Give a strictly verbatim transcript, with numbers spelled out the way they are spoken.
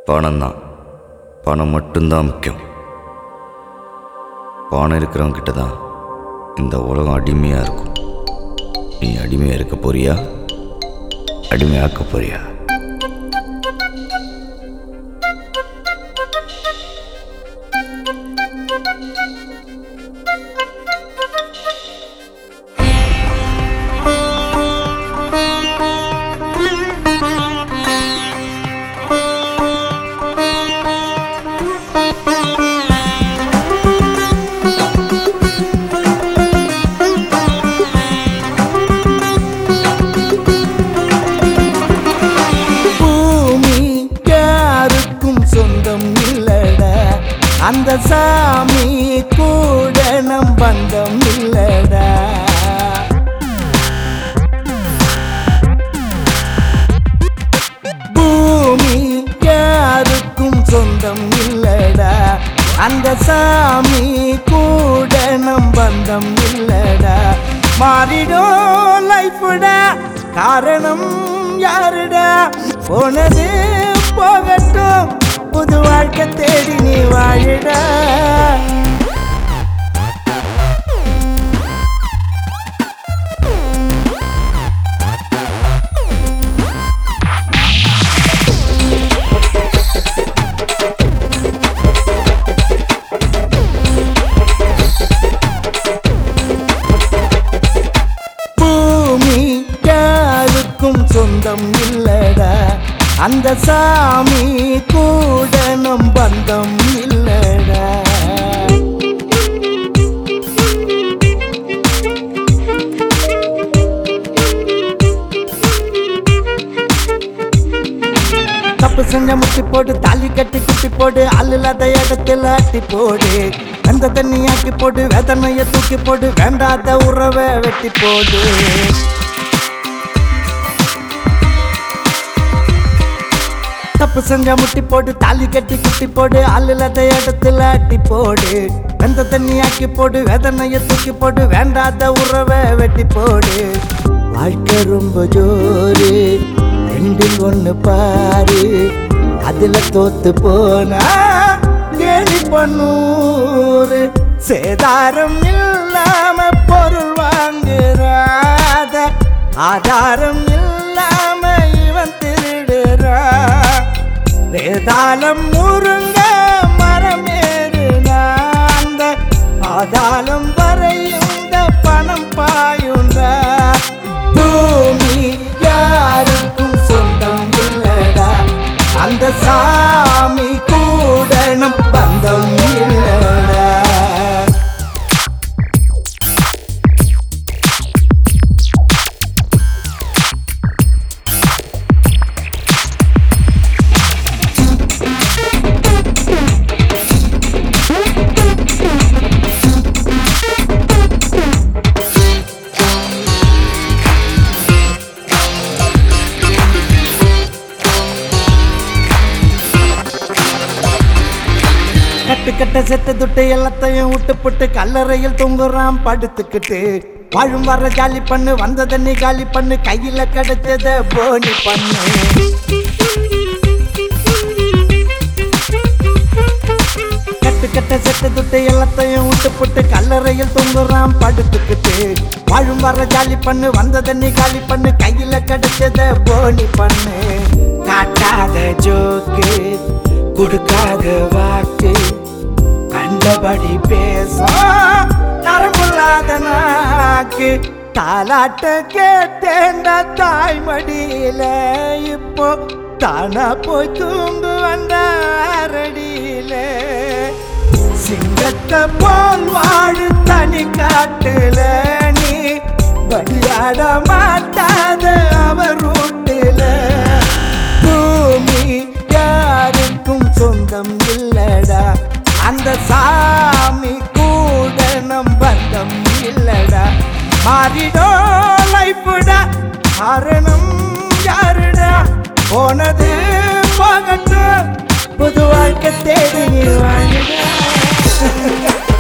பணம் தான். பணம் மட்டும்தான் முக்கியம். பணம் இருக்கிறவங்க கிட்ட தான் இந்த உலகம் அடிமையாக இருக்கும். நீ அடிமையாக இருக்க போறியா, அடிமையாக்க போறியா? அந்த சாமி கூட நம் பந்தம் இல்லடா. பூமி யாருக்கும் சொந்தம் இல்லடா. அந்த சாமி கூட நம் பந்தம் இல்லடா. மாறிடும் லைஃப்டா, காரணம் யாருடா? போனது போகட்டும், புது வாழ்க்கை தேடி நீ வாழுடா. பூமி யாருக்கும் சொந்தம் இல்லடா. அந்த சாமி கூட நம் பந்தம் இல்லடா. தப்பு செஞ்ச முட்டி போடு, தாலி கட்டி குட்டி போடு, அல்லாத இடத்துல அட்டி போடு, வெந்த தண்ணியாக்கி போடு, வேதனைய தூக்கி போடு, வேண்டாத உறவை வெட்டி போடு. தப்பு செஞ்ச முட்டி போடு, தாலி கட்டி குட்டி போடு, அல்லாத இடத்துல அட்டி போடு, வெந்த தண்ணியாக்கி போடு, வேதனைய தூக்கி போடு, வேண்டாத உறவை வெட்டி போடு. வாழ்க்கை ரொம்ப ஜோரு, ரெண்டில் ஒண்ணு பாரு, அதுல தோத்து போனா கேலி பண்ணூரு. சேதாரம் இல்லாம பொருள் வாங்குறாத, ஆதாரம் இல்லாம இவன் திருடுறா. வேதாளம் முருங்க மரமேறுனா, அந்த ஆதாளம் வரையுங்க பணம் பாயுங்க. பூமி யாருக்கும் சொந்தம் இல்லடா. அந்த சாமி கூட நம் பந்தம் இல்லடா. கட்டு கட்ட செட்டு துட்டு எல்லாத்தையும் விட்டு புட்டு கல்லறையில் தூங்குறான் படுத்துக்கிட்டு. வாழும் வர ஜாலி பண்ணு, வந்த தண்ணி காலி பண்ணு, கையில கிடைச்சத போனி பண்ணு. கட்டு கட்ட செட்டு துட்டு எல்லாத்தையும் விட்டு புட்டு கல்லறையில் தூங்குறான் படுத்துக்கிட்டு. வாழும் வர ஜாலி பண்ணு, வந்த தண்ணி காலி பண்ணு, கையில கிடைச்சத போனி பண்ணு. காட்டாத ஜோக்கு, கொடுக்காத வாக்கு, கண்டபடி பேசும் நரம்புள்ளாத நாக்கு. தாலாட்ட கேட்டேண்ட தாய்மடியில, இப்போ தானா போய் தூங்கு வந்த அரடியில. சிங்கத்தை போல் வாழு தனி காட்டுல, நீ படியாட மாட்டாத அவர் ரூட்டில. பூமி யாருக்கும் சொந்தம் இல்லடா. அந்த சாமி கூட நம் பந்தம் இல்லடா. மாறிடோ லைஃப்டா, காரணம் யாருடா? போனது போகட்டும், புது வாழ்க்கை தேடி நீ வாழுடா.